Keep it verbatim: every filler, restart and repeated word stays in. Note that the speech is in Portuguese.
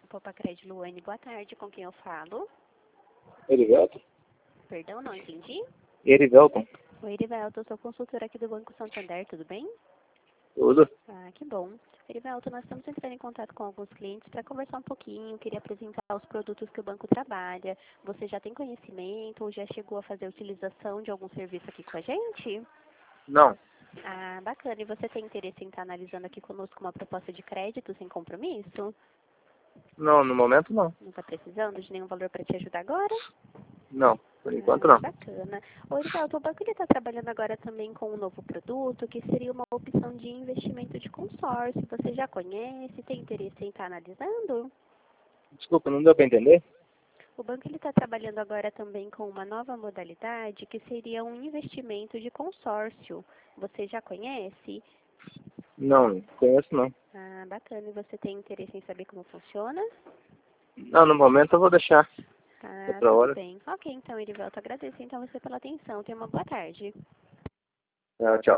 Popacred Luane, boa tarde, com quem eu falo? Erivelton? Perdão, não entendi. Erivelton? Oi, Erivelton, eu sou consultora aqui do Banco Santander, tudo bem? Tudo? Ah, que bom. Erivelton, nós estamos entrando em contato com alguns clientes para conversar um pouquinho, queria apresentar os produtos que o banco trabalha. Você já tem conhecimento ou já chegou a fazer a utilização de algum serviço aqui com a gente? Não. Ah, bacana. E você tem interesse em estar analisando aqui conosco uma proposta de crédito sem compromisso? Não, no momento não. Não está precisando de nenhum valor para te ajudar agora? Não, por enquanto Ah, não. bacana. Ô, Erivelton, o banco está trabalhando agora também com um novo produto, que seria uma opção de investimento de consórcio. Você já conhece, tem interesse em estar analisando? Desculpa, não deu para entender? O banco está trabalhando agora também com uma nova modalidade, que seria um investimento de consórcio. Você já conhece? Não, não conheço não. Ah, bacana. E você tem interesse em saber como funciona? Não, no momento eu vou deixar. Ah, Outra tudo hora. bem. Ok, então, Erivelton, agradeço então você pela atenção. Tenha uma boa tarde. Tchau, tchau.